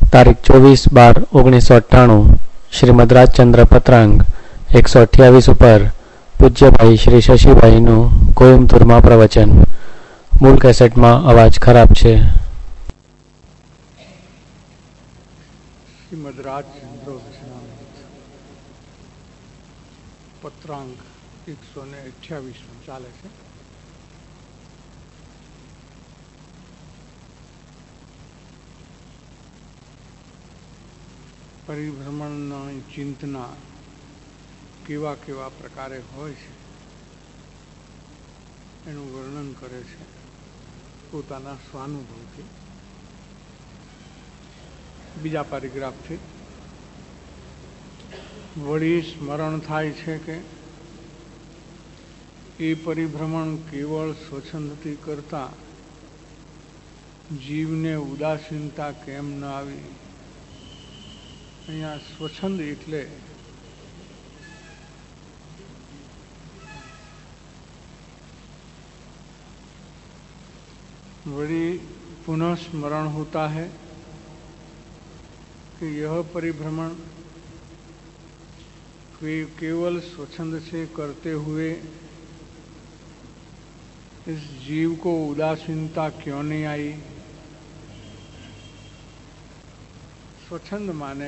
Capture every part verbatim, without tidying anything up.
तारीख चौबीस बार ओगनीस सौ अट्ठाणु श्रीमद રાજચંદ્ર પત્રાંગ એકસો અઠ્યાવીસ ઉપર પૂજ્યભાઈ શ્રી શશીભાઈનું કોયમ્બતુરમાં પ્રવચન. મૂળ કેસેટમાં અવાજ ખરાબ છે. શ્રીમદ રાજચંદ્ર પત્રાંગ એકસો ને અઠ્યાવીસ ચાલે છે. પરિભ્રમણની ચિંતના કેવા કેવા પ્રકારે હોય છે એનું વર્ણન કરે છે પોતાના સ્વાનુભવથી. બીજા પેરેગ્રાફથી વળી સ્મરણ થાય છે કે એ પરિભ્રમણ કેવળ સ્વચ્છંદથી કરતા જીવને ઉદાસીનતા કેમ ન આવી. અહીંયા સ્વચ્છંદ એટલે वही पुनः स्मरण होता है कि यह परिभ्रमण केवल स्वच्छंद से करते हुए इस जीव को उदासीनता क्यों नहीं आई. स्वच्छंद माने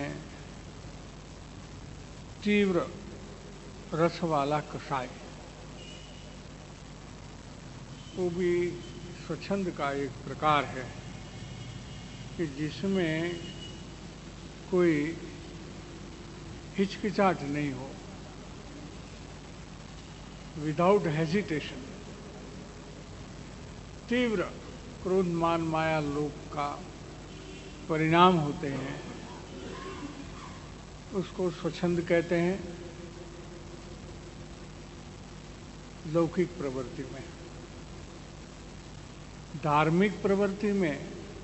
तीव्र रस वाला कषाय, वो भी स्वच्छंद का एक प्रकार है कि जिसमें कोई हिचकिचाहट नहीं हो, विदाउट हेजिटेशन. तीव्र क्रोध मान माया लोभ का परिणाम होते हैं, उसको स्वच्छंद कहते हैं. लौकिक प्रवृत्ति में, धार्मिक प्रवृत्ति में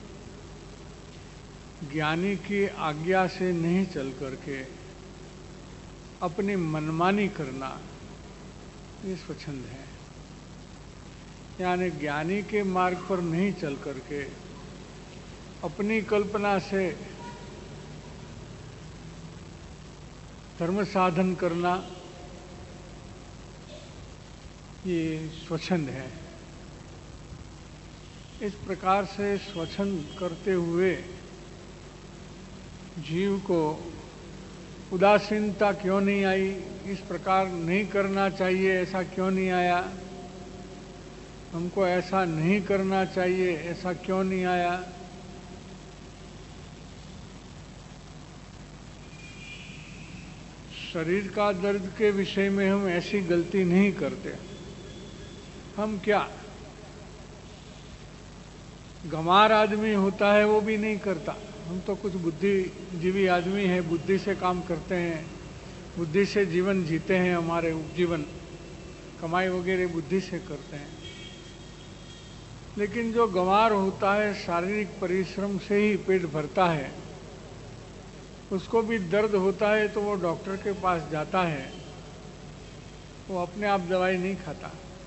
ज्ञानी की आज्ञा से नहीं चल करके अपनी मनमानी करना ये स्वच्छंद है. यानी ज्ञानी के मार्ग पर नहीं चल करके अपनी कल्पना से धर्म साधन करना ये स्वच्छंद है. इस प्रकार से स्वच्छंद करते हुए जीव को उदासीनता क्यों नहीं आई, इस प्रकार नहीं करना चाहिए ऐसा क्यों नहीं आया, हमको ऐसा नहीं करना चाहिए ऐसा क्यों नहीं आया. शरीर का दर्द के विषय में हम ऐसी गलती नहीं करते. हम क्या गंवार आदमी होता है वो भी नहीं करता. हम तो कुछ बुद्धिजीवी आदमी है, बुद्धि से काम करते हैं, बुद्धि से जीवन जीते हैं, हमारे उपजीवन कमाई वगैरह बुद्धि से करते हैं. लेकिन जो गंवार होता है शारीरिक परिश्रम से ही पेट भरता है, उसको भी दर्द होता है तो वो डॉक्टर के पास जाता है, वो अपने आप दवाई नहीं खाता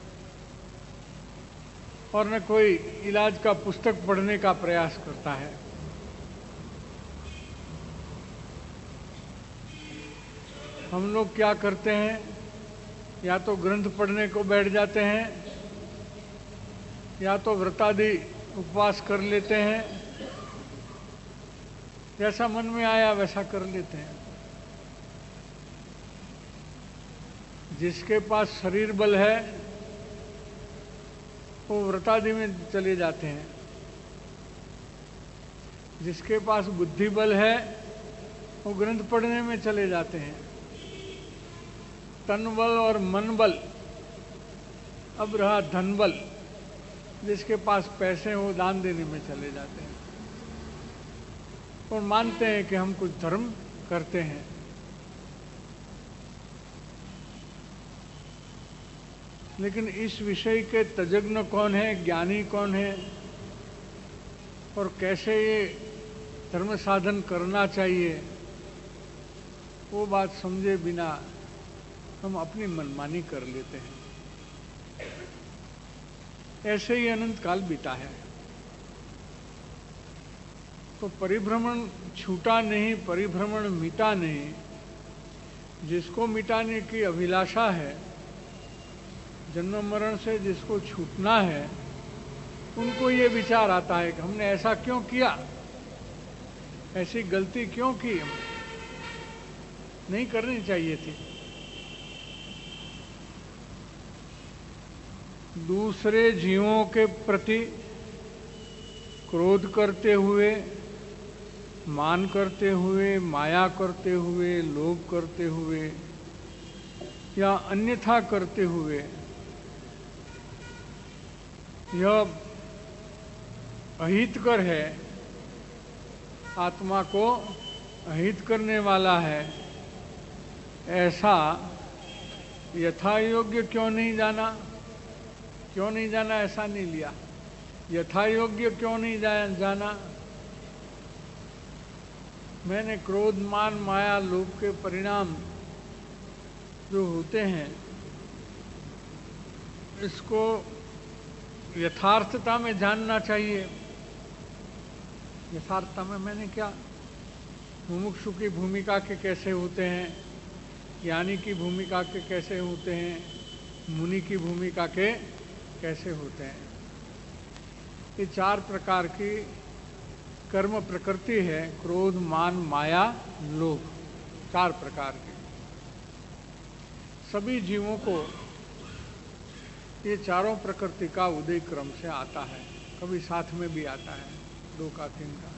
और न कोई इलाज का पुस्तक पढ़ने का प्रयास करता है. हम लोग क्या करते हैं, या तो ग्रंथ पढ़ने को बैठ जाते हैं या तो व्रतादि उपवास कर लेते हैं, जैसा मन में आया वैसा कर लेते हैं. जिसके पास शरीर बल है वो व्रतादि में चले जाते हैं, जिसके पास बुद्धि बल है वो ग्रंथ पढ़ने में चले जाते हैं. तन बल और मन बल, अब रहा धन बल, जिसके पास पैसे हो दान देने में चले जाते हैं और मानते हैं कि हम कुछ धर्म करते हैं. लेकिन इस विषय के तज्ञ कौन है, ज्ञानी कौन है और कैसे ये धर्म साधन करना चाहिए, वो बात समझे बिना हम अपनी मनमानी कर लेते हैं. ऐसे ही अनंत काल बीता है. तो परिभ्रमण छूटा नहीं, परिभ्रमण मिटा नहीं। जिसको मिटाने की अभिलाषा है, जन्म मरण से जिसको छूटना है, उनको ये विचार आता है कि हमने ऐसा क्यों किया, ऐसी गलती क्यों की, नहीं करनी चाहिए थी। दूसरे जीवों के प्रति क्रोध करते हुए, मान करते हुए, माया करते हुए, लोभ करते हुए या अन्यथा करते हुए, यह अहितकर है, आत्मा को अहित करने वाला है, ऐसा यथा योग्य क्यों नहीं जाना? क्यों नहीं जाना? ऐसा नहीं लिया। यथा योग्य क्यों नहीं जाना? मैंने क्रोध, मान, माया, लोभ के परिणाम जो होते हैं, इसको यथार्थता में जानना चाहिए। यथार्थता में मैंने क्या, मुमुक्षु की भूमिका के कैसे होते हैं, ज्ञानी की भूमिका के कैसे होते हैं, मुनि की भूमिका के कैसे होते हैं। ये चार प्रकार की कर्म प्रकृति है, क्रोध, मान, माया, लोभ, चार प्रकार की। सभी जीवों को ये चारों प्रकृति का उदय क्रम से आता है, कभी साथ में भी आता है, दो का, तीन का।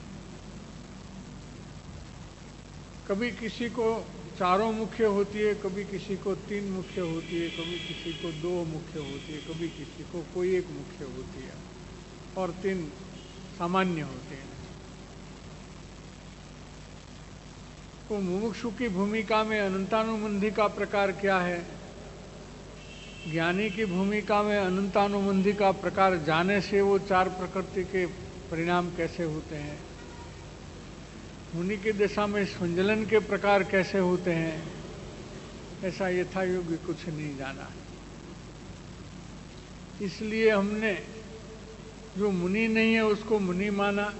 कभी किसी को चारों मुख्य होती है, कभी किसी को तीन मुख्य होती है, कभी किसी को दो मुख्य होती है, कभी किसी को कोई एक मुख्य होती है और तीन सामान्य होते हैं। तो मुमुक्षु की भूमिका में अनंतानुबंधी का प्रकार क्या है? ज्ञानी की भूमिका में अनंतानुबंधी का प्रकार जाने से वो चार प्रकृति के परिणाम कैसे होते हैं, मुनि की दशा में संजलन के प्रकार कैसे होते हैं, ऐसा यथा योग्य कुछ नहीं जाना। इसलिए हमने जो मुनि नहीं है उसको मुनि माना,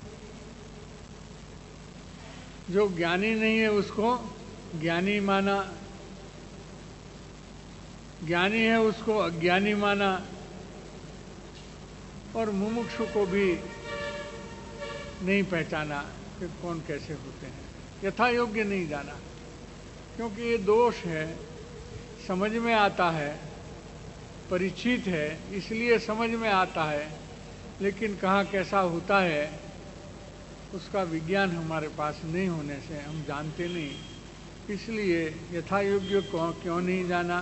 जो ज्ञानी नहीं है उसको ज्ञानी माना, ज्ञानी है उसको अज्ञानी माना, और मुमुक्षु को भी नहीं पहचाना कि कौन कैसे होते हैं, यथा योग्य नहीं जाना। क्योंकि ये दोष है, समझ में आता है, परिचित है, इसलिए समझ में आता है, लेकिन कहाँ कैसा होता है उसका विज्ञान हमारे पास नहीं होने से हम जानते नहीं। इसलिए यथा योग्य क्यों नहीं जाना,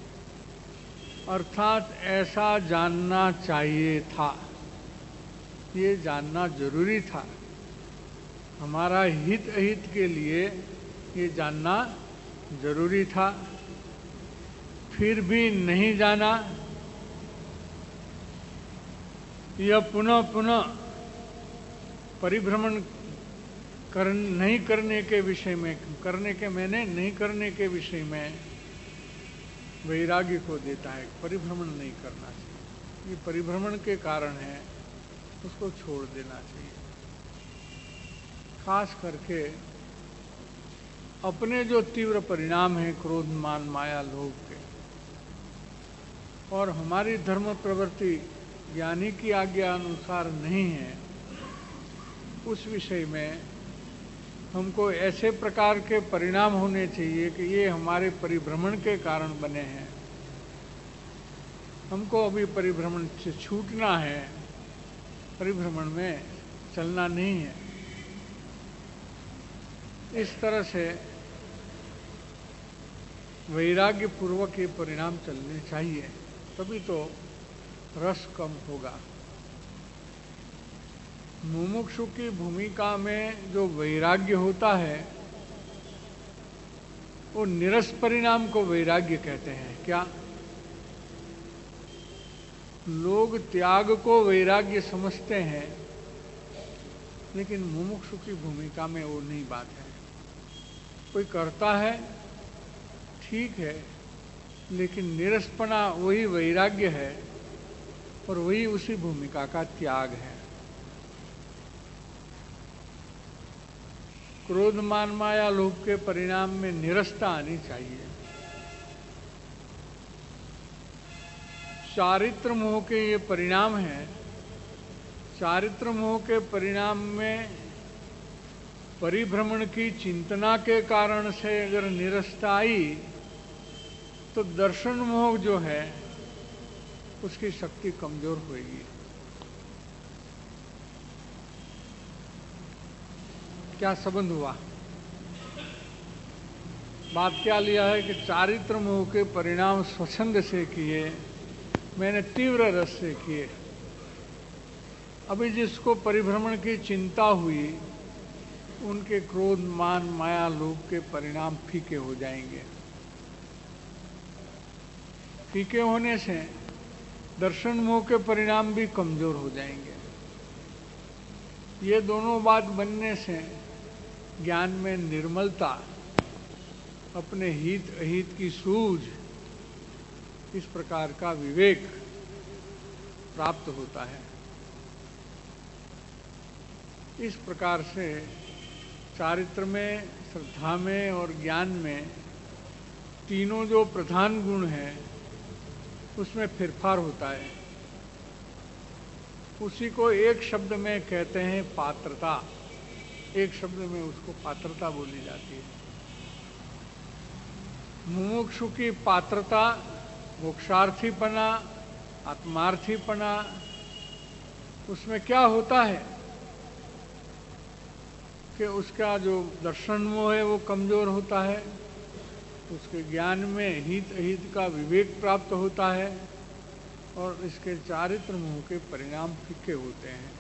अर्थात ऐसा जानना चाहिए था, ये जानना जरूरी था। हमारा हित अहित के लिए ये जानना जरूरी था, फिर भी नहीं जाना। यह पुनः पुनः परिभ्रमण कर नहीं करने के विषय में, करने के मैंने नहीं करने के विषय में वैराग्य को देता है। परिभ्रमण नहीं करना चाहिए, ये परिभ्रमण के कारण है, उसको छोड़ देना चाहिए। खास करके अपने जो तीव्र परिणाम है क्रोध, मान, माया, लोभ के, और हमारी धर्म प्रवृत्ति ज्ञानी की आज्ञा अनुसार नहीं है, उस विषय में हमको ऐसे प्रकार के परिणाम होने चाहिए कि ये हमारे परिभ्रमण के कारण बने हैं। हमको अभी परिभ्रमण से छूटना है, परिभ्रमण में चलना नहीं है। इस तरह से वैराग्य पूर्वक ये परिणाम चलने चाहिए, तभी तो रस कम होगा। मुमुक्षु की भूमिका में जो वैराग्य होता है वो निरस परिणाम को वैराग्य कहते हैं। क्या लोग त्याग को वैराग्य समझते हैं, लेकिन मुमुक्षु की भूमिका में वो नहीं बात है। कोई करता है ठीक है, लेकिन निरसपना वही वैराग्य है और वही उसी भूमिका का त्याग है। क्रोध मान माया लोभ के परिणाम में निरस्ता आनी चाहिए। चारित्र मोह के ये परिणाम हैं। चारित्र मोह के परिणाम में परिभ्रमण की चिंतना के कारण से अगर निरस्ता आई तो दर्शन मोह जो है उसकी शक्ति कमजोर होगी। क्या संबंध हुआ? बात क्या लिया है कि चारित्र मोह के परिणाम स्वच्छंद से किए, मैंने तीव्र रस से किए। अभी जिसको परिभ्रमण की चिंता हुई उनके क्रोध मान माया लोभ के परिणाम फीके हो जाएंगे। फीके होने से दर्शन मोह के परिणाम भी कमजोर हो जाएंगे। ये दोनों बात बनने से ज्ञान में निर्मलता, अपने हित अहित की सूझ, इस प्रकार का विवेक प्राप्त होता है। इस प्रकार से चारित्र में, श्रद्धा में और ज्ञान में तीनों जो प्रधान गुण हैं उसमें फेरफार होता है। उसी को एक शब्द में कहते हैं पात्रता। एक शब्द में उसको पात्रता बोली जाती है। मुमुक्षु की पात्रता, मोक्षार्थीपना, आत्मार्थीपना, उसमें क्या होता है कि उसका जो दर्शन मोह है वो कमजोर होता है, उसके ज्ञान में हित अहित का विवेक प्राप्त होता है और इसके चारित्र मोह के परिणाम फीके होते हैं।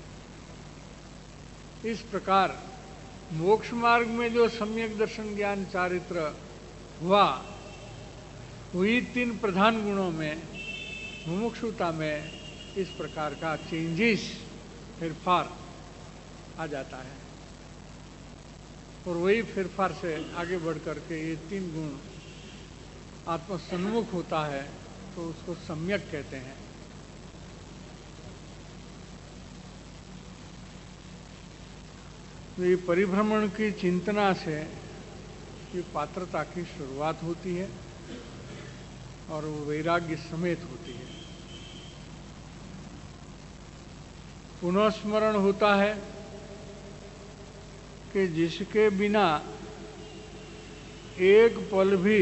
इस प्रकार मोक्ष मार्ग में जो सम्यक दर्शन ज्ञान चारित्र हुआ, वही तीन प्रधान गुणों में मुमुक्षुता में इस प्रकार का चेंजेस, फेरफार आ जाता है और वही फेरफार से आगे बढ़ करके ये तीन गुण आत्मसन्मुख होता है तो उसको सम्यक कहते हैं। तो ये परिभ्रमण की चिंतना से ये पात्रता की शुरुआत होती है और वो वैराग्य समेत होती है। पुनः स्मरण होता है कि जिसके बिना एक पल भी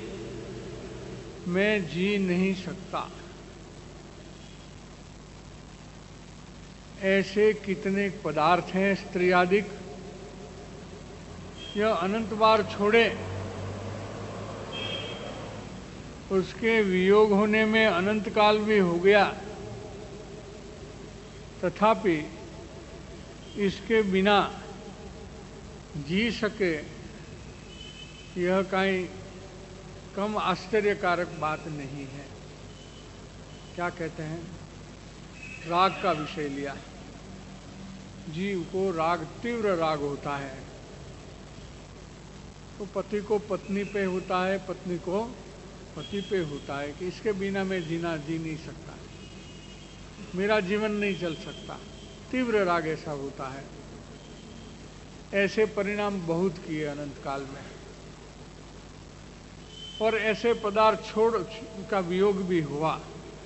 मैं जी नहीं सकता, ऐसे कितने पदार्थ हैं स्त्री आदिक, यह अनंत बार छोड़े, उसके वियोग होने में अनंत काल भी हो गया, तथापि इसके बिना जी सके, यह कहीं कम आश्चर्यकारक बात नहीं है। क्या कहते हैं? राग का विषय लिया। जीव को राग, तीव्र राग होता है, तो पति को पत्नी पे होता है, पत्नी को पति पे होता है कि इसके बिना मैं जीना जी नहीं सकता, मेरा जीवन नहीं चल सकता। तीव्र राग ऐसा होता है। ऐसे परिणाम बहुत किए अनंत काल में और ऐसे पदार्थ छोड़ का वियोग भी हुआ।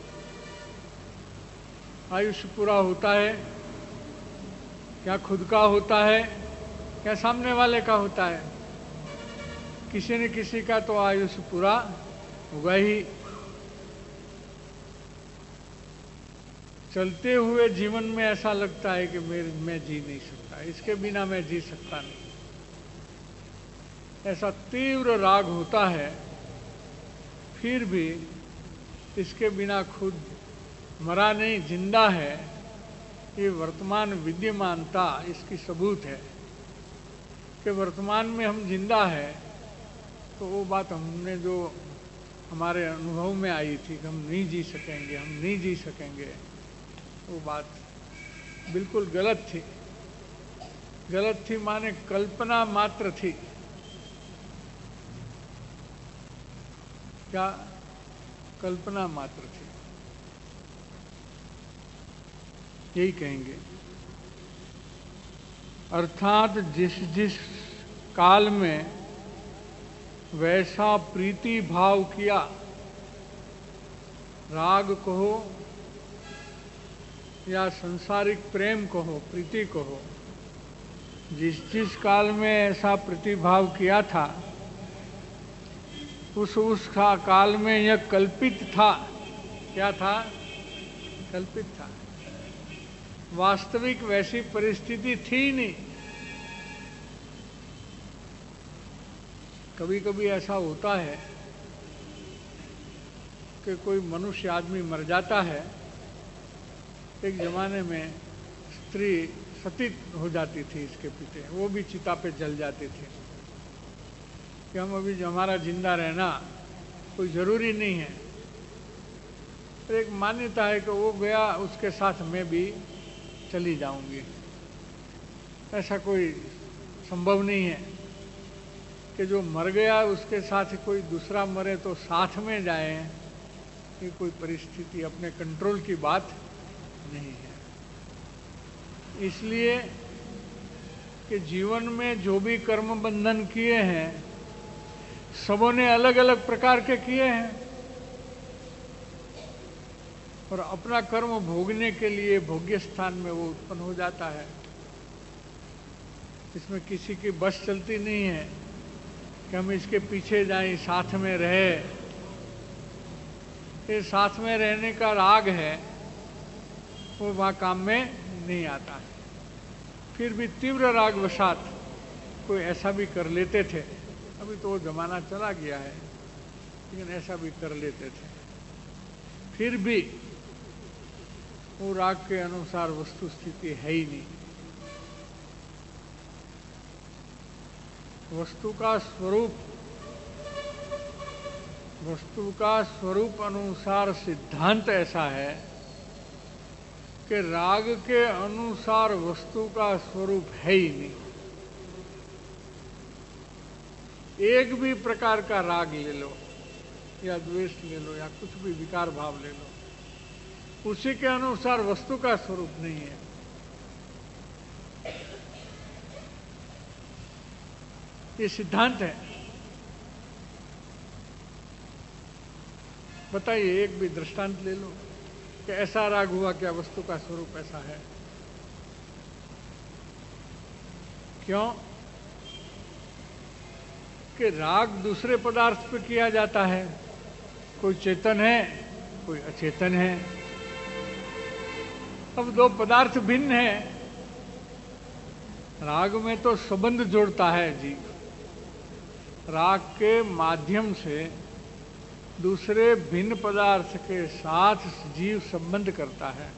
आयुष्य पूरा होता है, क्या खुद का होता है, क्या सामने वाले का होता है? किसी न किसी का तो आयुष्य पूरा होगा ही। चलते हुए जीवन में ऐसा लगता है कि मेरे मैं जी नहीं सकता, इसके बिना मैं जी सकता नहीं। ऐसा तीव्र राग होता है, फिर भी इसके बिना खुद मरा नहीं, जिंदा है, ये वर्तमान विद्यमानता इसकी सबूत है कि वर्तमान में हम जिंदा है। तो वो बात हमने जो हमारे अनुभव में आई थी कि हम नहीं जी सकेंगे, हम नहीं जी सकेंगे, वो बात बिल्कुल गलत थी। गलत थी माने कल्पना मात्र थी। क्या? कल्पना मात्र थी, यही कहेंगे। अर्थात जिस जिस काल में वैसा प्रीति भाव किया, राग कहो या संसारिक प्रेम कहो, प्रीति कहो, जिस जिस काल में ऐसा प्रतिभाव किया था उस उस काल में यह कल्पित था। क्या था? कल्पित था। वास्तविक वैसी परिस्थिति थी नहीं। कभी कभी ऐसा होता है कि कोई मनुष्य आदमी मर जाता है। एक जमाने में स्त्री सती हो जाती थी इसके पीछे, वो भी चिता पे जल जाती थी कि हम अभी हमारा जिंदा रहना कोई जरूरी नहीं है। तो एक मान्यता है कि वो गया उसके साथ मैं भी चली जाऊंगी। ऐसा कोई संभव नहीं है कि जो मर गया उसके साथ कोई दूसरा मरे तो साथ में जाए। ये कोई परिस्थिति अपने कंट्रोल की बात नहीं है। इसलिए कि जीवन में जो भी कर्म बंधन किए हैं सबों ने अलग अलग प्रकार के किए हैं और अपना कर्म भोगने के लिए भोग्य स्थान में वो उत्पन्न हो जाता है। इसमें किसी की बस चलती नहीं है कि हम इसके पीछे जाएं, साथ में रहे। ये साथ में रहने का राग है, वो वहाँ काम में नहीं आता है। फिर भी तीव्र राग वशात कोई ऐसा भी कर लेते थे। अभी तो वो जमाना चला गया है, लेकिन ऐसा भी कर लेते थे। फिर भी वो राग के अनुसार वस्तु स्थिति है ही नहीं। वस्तु का स्वरूप वस्तु का स्वरूप अनुसार सिद्धांत ऐसा है कि राग के अनुसार वस्तु का स्वरूप है ही नहीं। एक भी प्रकार का राग ले लो या द्वेष ले लो या कुछ भी विकार भाव ले लो, उसी के अनुसार वस्तु का स्वरूप नहीं है। ये सिद्धांत है। बताइए, एक भी दृष्टांत ले लो कि ऐसा राग हुआ, क्या वस्तु का स्वरूप ऐसा है? क्यों? कि राग दूसरे पदार्थ पे किया जाता है। कोई चेतन है, कोई अचेतन है। अब दो पदार्थ भिन्न है। राग में तो संबंध जोड़ता है जीव। राग के माध्यम से दूसरे भिन्न पदार्थ के साथ जीव संबंध करता है।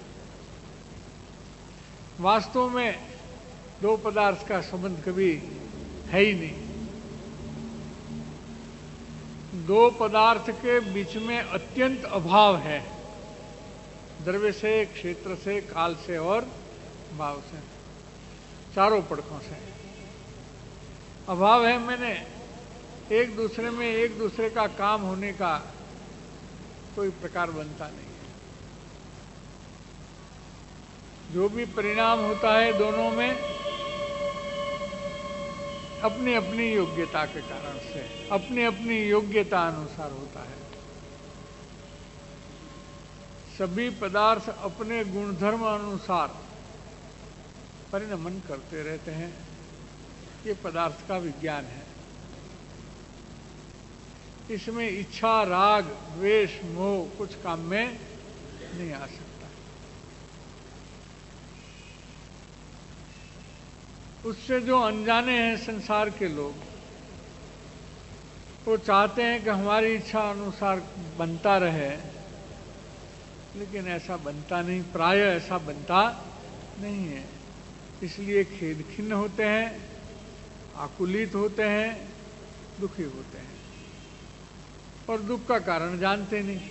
वास्तव में दो पदार्थ का संबंध कभी है ही नहीं। दो पदार्थ के बीच में अत्यंत अभाव है, द्रव्य से, क्षेत्र से, काल से और भाव से, चारों पड़कों से अभाव है। मैंने एक दूसरे में एक दूसरे का काम होने का कोई प्रकार बनता नहीं है। जो भी परिणाम होता है दोनों में अपनी अपनी योग्यता के कारण से, अपनी अपनी योग्यता अनुसार होता है। सभी पदार्थ अपने गुणधर्म अनुसार परिणमन करते रहते हैं। ये पदार्थ का विज्ञान है। इसमें इच्छा, राग, द्वेष, मोह कुछ काम में नहीं आ सकता। उससे जो अनजाने हैं संसार के लोग, वो चाहते हैं कि हमारी इच्छा अनुसार बनता रहे, लेकिन ऐसा बनता नहीं, प्राय ऐसा बनता नहीं है। इसलिए खेद खिन्न होते हैं, आकुलित होते हैं, दुखी होते हैं और दुख का कारण जानते नहीं।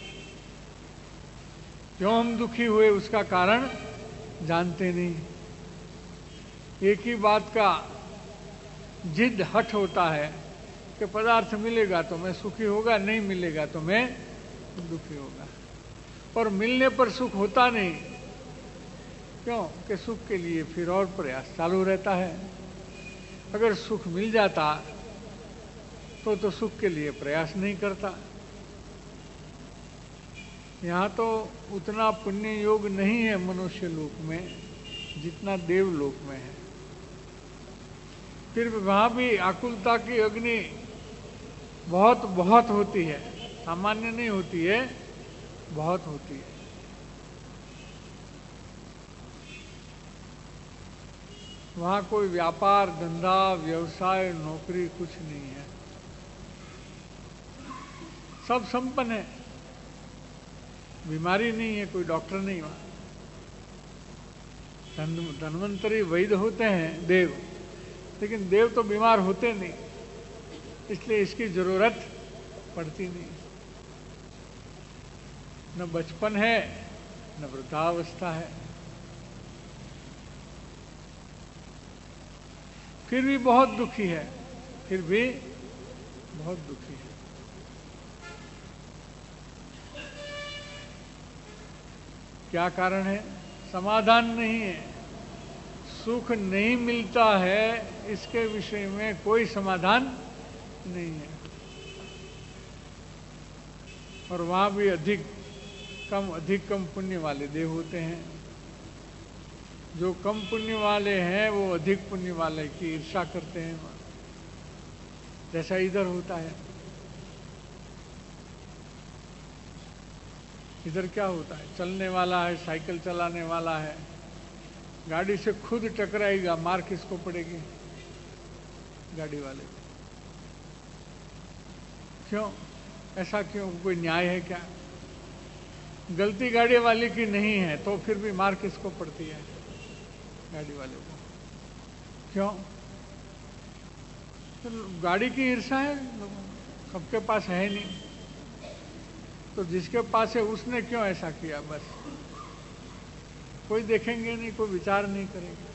क्यों हम दुखी हुए उसका कारण जानते नहीं। एक ही बात का जिद हट होता है कि पदार्थ मिलेगा तो मैं सुखी होगा, नहीं मिलेगा तो मैं दुखी होगा। और मिलने पर सुख होता नहीं। क्यों? कि सुख के लिए फिर और प्रयास चालू रहता है। अगर सुख मिल जाता तो तो सुख के लिए प्रयास नहीं करता। यहाँ तो उतना पुण्य योग नहीं है मनुष्य लोक में जितना देवलोक में है। फिर वहां भी आकुलता की अग्नि बहुत बहुत होती है, सामान्य नहीं होती है, बहुत होती है। वहां कोई व्यापार धंधा व्यवसाय नौकरी कुछ नहीं है, सब संपन्न है, बीमारी नहीं है, कोई डॉक्टर नहीं वहां। धन धन्वंतरी वैद्य होते हैं देव, लेकिन देव तो बीमार होते नहीं, इसलिए इसकी जरूरत पड़ती नहीं। न बचपन है न वृद्धावस्था है, फिर भी बहुत दुखी है, फिर भी बहुत दुखी है। क्या कारण है? समाधान नहीं है, सुख नहीं मिलता है, इसके विषय में कोई समाधान नहीं है। और वहां भी अधिक कम अधिक कम पुण्य वाले देव होते हैं। जो कम पुण्य वाले हैं वो अधिक पुण्य वाले की ईर्ष्या करते हैं, जैसा इधर होता है। इधर क्या होता है, चलने वाला है, साइकिल चलाने वाला है, गाड़ी से खुद टकराएगा, मार किसको पड़ेगी? गाड़ी वाले को। क्यों? ऐसा क्यों? कोई न्याय है क्या? गलती गाड़ी वाले की नहीं है तो फिर भी मार किसको पड़ती है? गाड़ी वाले को। क्यों? तो गाड़ी की ईर्ष्या है, सबके पास है नहीं, तो जिसके पास है उसने क्यों ऐसा किया? बस कोई देखेंगे नहीं, कोई विचार नहीं करेंगे।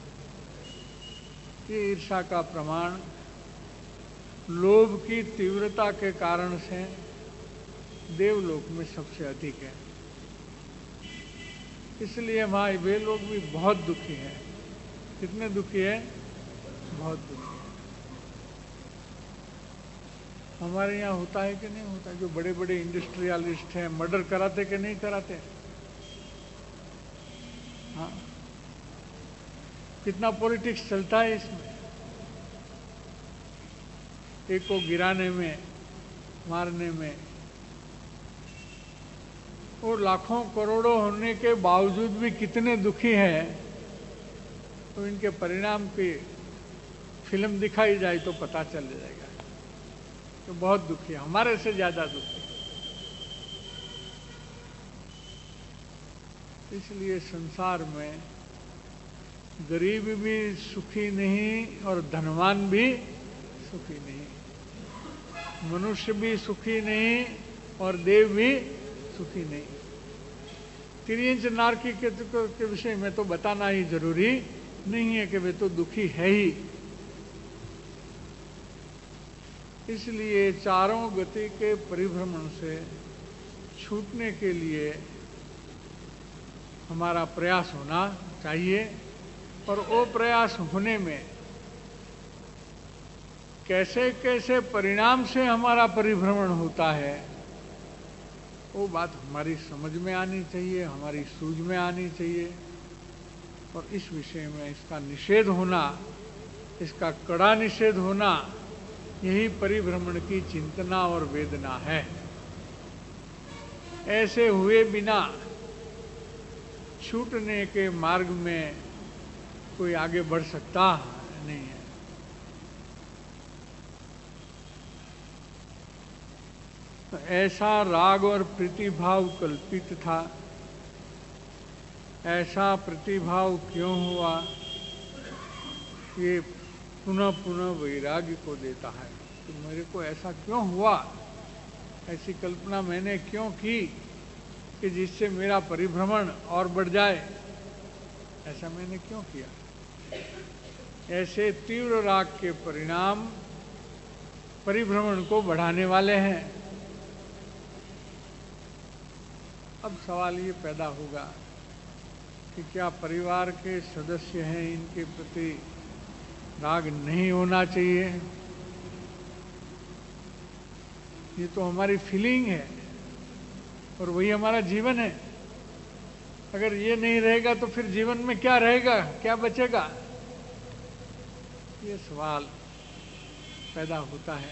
ये ईर्ष्या का प्रमाण लोभ की तीव्रता के कारण से देवलोक में सबसे अधिक है। इसलिए वहां वे लोग भी बहुत दुखी हैं। कितने दुखी है? बहुत दुखी है। हमारे यहाँ होता है कि नहीं होता? जो बड़े बड़े इंडस्ट्रियलिस्ट हैं, मर्डर कराते कि नहीं कराते? हाँ, कितना पॉलिटिक्स चलता है इसमें। एक को गिराने में, मारने में, और लाखों करोड़ों होने के बावजूद भी कितने दुखी हैं। तो इनके परिणाम की फिल्म दिखाई जाए तो पता चल जाएगा तो बहुत दुखी है, हमारे से ज्यादा दुखी। इसलिए संसार में गरीब भी सुखी नहीं और धनवान भी सुखी नहीं, मनुष्य भी सुखी नहीं और देव भी सुखी नहीं। तिर्यंच नारकी के, के विषय में तो बताना ही जरूरी नहीं है कि वे तो दुखी है ही। इसलिए चारों गति के परिभ्रमण से छूटने के लिए हमारा प्रयास होना चाहिए, और वो प्रयास होने में कैसे कैसे परिणाम से हमारा परिभ्रमण होता है वो बात हमारी समझ में आनी चाहिए, हमारी सूझ में आनी चाहिए। और इस विषय में इसका निषेध होना, इसका कड़ा निषेध होना, यही परिभ्रमण की चिंतना और वेदना है। ऐसे हुए बिना छूटने के मार्ग में कोई आगे बढ़ सकता नहीं है। तो ऐसा राग और प्रतिभाव कल्पित था, ऐसा प्रतिभाव क्यों हुआ, ये पुनः पुनः वैराग्य को देता है। तो मेरे को ऐसा क्यों हुआ, ऐसी कल्पना मैंने क्यों की कि जिससे मेरा परिभ्रमण और बढ़ जाए, ऐसा मैंने क्यों किया। ऐसे तीव्र राग के परिणाम परिभ्रमण को बढ़ाने वाले हैं। अब सवाल ये पैदा होगा कि क्या परिवार के सदस्य हैं, इनके प्रति राग नहीं होना चाहिए, ये तो हमारी फीलिंग है और वही हमारा जीवन है। अगर ये नहीं रहेगा तो फिर जीवन में क्या रहेगा, क्या बचेगा? ये सवाल पैदा होता है।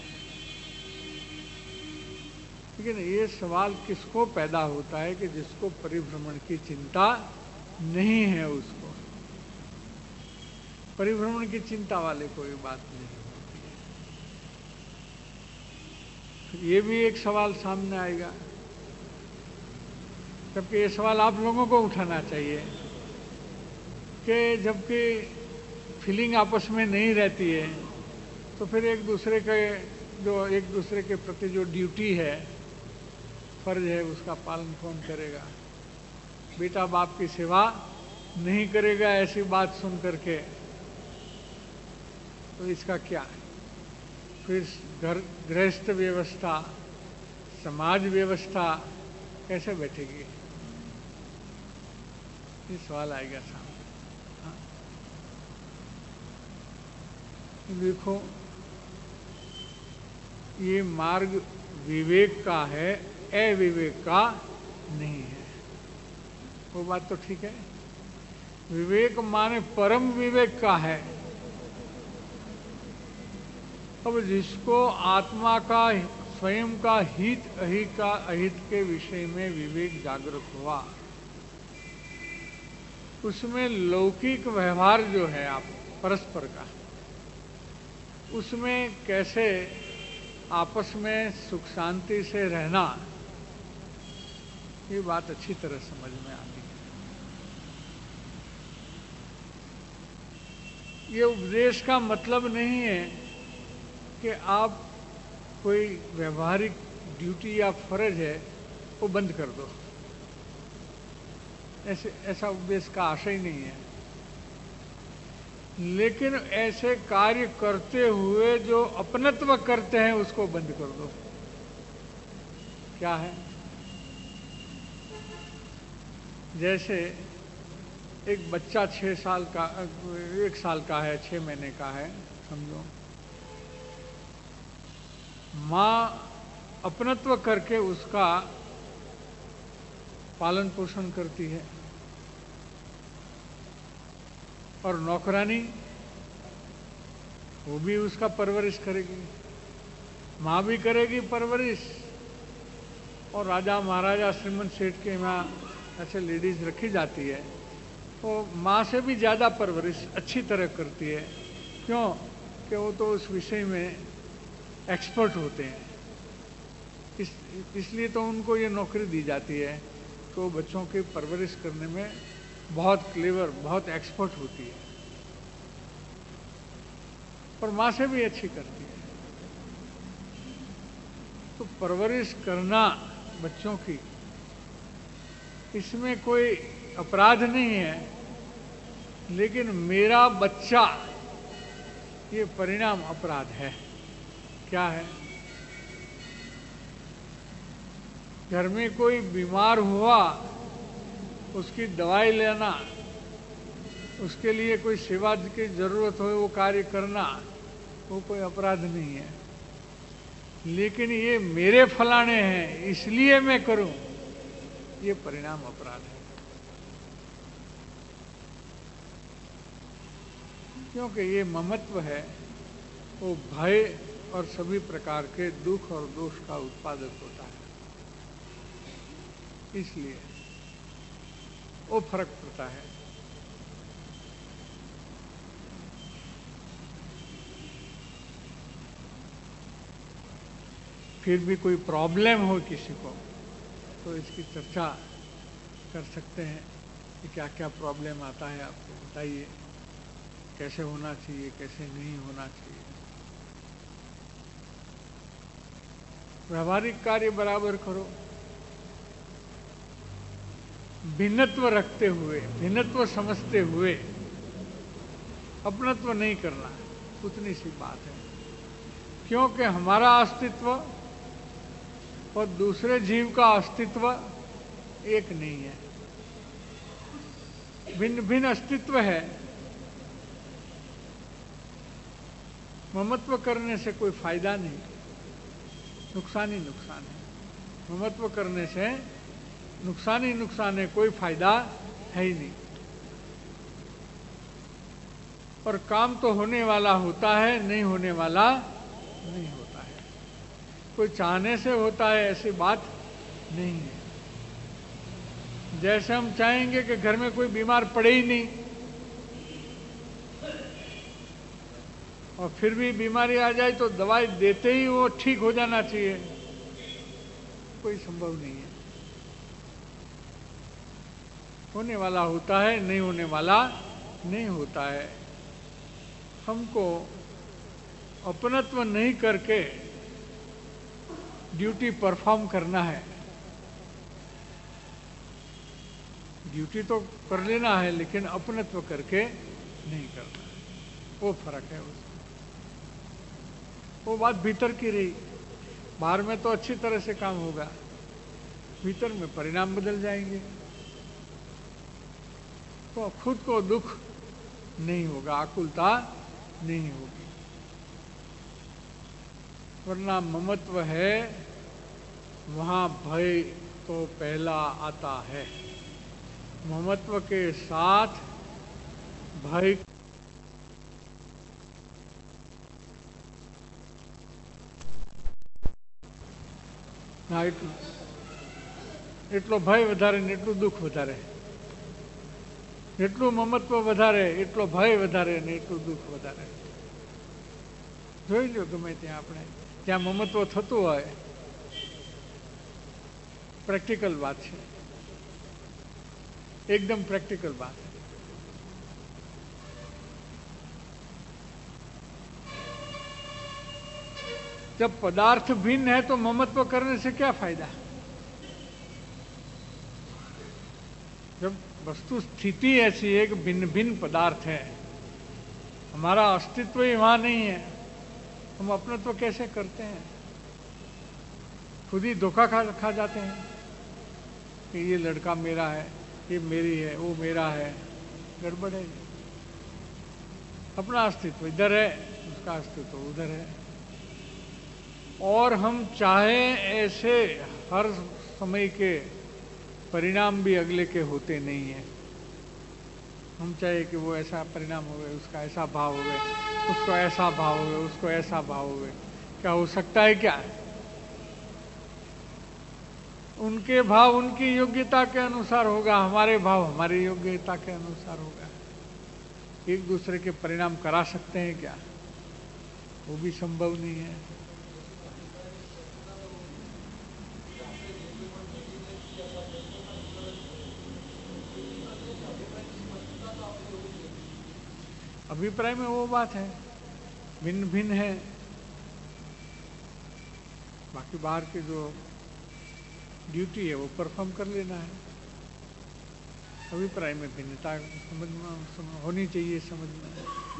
लेकिन ये सवाल किसको पैदा होता है कि जिसको परिभ्रमण की चिंता नहीं है। उसको परिभ्रमण की चिंता वाले को ये बात नहीं होती है। ये भी एक सवाल सामने आएगा, जबकि ये सवाल आप लोगों को उठाना चाहिए कि जबकि फीलिंग आपस में नहीं रहती है तो फिर एक दूसरे के जो एक दूसरे के प्रति जो ड्यूटी है, फर्ज है, उसका पालन कौन करेगा? बेटा बाप की सेवा नहीं करेगा ऐसी बात सुन करके तो इसका क्या है? फिर घर गृहस्थ व्यवस्था, समाज व्यवस्था कैसे बैठेगी? ये सवाल आएगा सामने। हाँ। देखो, ये मार्ग विवेक का है, अविवेक का नहीं है। वो बात तो ठीक है। विवेक माने परम विवेक का है। अब जिसको आत्मा का, स्वयं का हित अहित का अहित के विषय में विवेक जागृत हुआ, उसमें लौकिक व्यवहार जो है आप परस्पर का, उसमें कैसे आपस में सुख शांति से रहना, ये बात अच्छी तरह समझ में आती है। ये उपदेश का मतलब नहीं है कि आप कोई व्यवहारिक ड्यूटी या फर्ज है वो बंद कर दो, ऐसे ऐसा उपदेश का आशय नहीं है। लेकिन ऐसे कार्य करते हुए जो अपनत्व करते हैं उसको बंद कर दो। क्या है? जैसे एक बच्चा छह साल का, एक साल का है, छह महीने का है समझो, माँ अपनत्व करके उसका पालन पोषण करती है और नौकरानी वो भी उसका परवरिश करेगी। माँ भी करेगी परवरिश और राजा महाराजा श्रीमंत सेठ के यहाँ ऐसे लेडीज रखी जाती है, वो माँ से भी ज़्यादा परवरिश अच्छी तरह करती है। क्यों? कि वो तो उस विषय में एक्सपर्ट होते हैं, इस इसलिए तो उनको ये नौकरी दी जाती है कि वो बच्चों की परवरिश करने में बहुत क्लेवर, बहुत एक्सपर्ट होती है और माँ से भी अच्छी करती है। तो परवरिश करना बच्चों की, इसमें कोई अपराध नहीं है, लेकिन मेरा बच्चा, ये परिणाम अपराध है। क्या है? घर में कोई बीमार हुआ, उसकी दवाई लेना, उसके लिए कोई सेवा की जरूरत हो वो कार्य करना, वो कोई अपराध नहीं है। लेकिन ये मेरे फलाने हैं इसलिए मैं करूं, ये परिणाम अपराध है। क्योंकि ये ममत्व है, वो भय और सभी प्रकार के दुख और दोष का उत्पादक होता है, इसलिए वो फर्क पड़ता है। फिर भी कोई प्रॉब्लम हो किसी को तो इसकी चर्चा कर सकते हैं कि क्या क्या प्रॉब्लम आता है, आपको बताइए, कैसे होना चाहिए, कैसे नहीं होना चाहिए। व्यवहारिक कार्य बराबर करो, भिन्नत्व रखते हुए, भिन्नत्व समझते हुए, अपनत्व नहीं करना, उतनी सी बात है। क्योंकि हमारा अस्तित्व और दूसरे जीव का अस्तित्व एक नहीं है, भिन्न भिन्न अस्तित्व है। ममत्व करने से कोई फायदा नहीं, नुकसान ही नुकसान है। ममत्व करने से नुकसान ही नुकसान है, कोई फायदा है ही नहीं। और काम तो होने वाला होता है, नहीं होने वाला नहीं होता है। कोई चाहने से होता है ऐसी बात नहीं है। जैसे हम चाहेंगे कि घर में कोई बीमार पड़े ही नहीं, और फिर भी बीमारी आ जाए तो दवाई देते ही वो ठीक हो जाना चाहिए, कोई संभव नहीं है। होने वाला होता है, नहीं होने वाला नहीं होता है। हमको अपनत्व नहीं करके ड्यूटी परफॉर्म करना है। ड्यूटी तो कर लेना है, लेकिन अपनत्व करके नहीं करना है, वो फर्क है उसमें। वो बात भीतर की रही, बाहर में तो अच्छी तरह से काम होगा, भीतर में परिणाम बदल जाएंगे, तो खुद को दुख नहीं होगा, आकुलता नहीं होगी। वरना ममत्व है वहां भय तो पहला आता है। ममत्व के साथ भय ના એટલું એટલો ભય વધારે ને એટલું દુઃખ વધારે, જેટલું મમત્વ વધારે એટલો ભય વધારે ને એટલું દુઃખ વધારે. જોઈ લો ગમે ત્યાં આપણે ત્યાં મમત્વ થતું હોય, પ્રેક્ટિકલ વાત છે, एकदम प्रैक्टिकल बात है. जब पदार्थ भिन्न है तो ममत्व करने से क्या फायदा? जब वस्तु स्थिति ऐसी है कि भिन्न भिन्न पदार्थ है, हमारा अस्तित्व ही वहां नहीं है, हम अपनत्व कैसे करते हैं? खुद ही धोखा खा खा जाते हैं कि ये लड़का मेरा है, ये मेरी है, वो मेरा है. गड़बड़ है. अपना अस्तित्व इधर है, उसका अस्तित्व उधर है. और हम चाहे ऐसे हर समय के परिणाम भी अगले के होते नहीं है. हम चाहे कि वो ऐसा परिणाम हो गए, उसका ऐसा भाव हो गए, उसको ऐसा भाव हो गए, उसको ऐसा भाव हो गए. क्या हो सकता है? क्या उनके भाव उनकी योग्यता के अनुसार होगा, हमारे भाव हमारी योग्यता के अनुसार होगा. एक दूसरे के परिणाम करा सकते हैं क्या? वो भी संभव नहीं है. अभिप्राय में वो बात है, भिन्न भिन्न है. बाकी बाहर की जो ड्यूटी है वो परफॉर्म कर लेना है. अभिप्राय में भिन्नता समझना होनी चाहिए, समझना.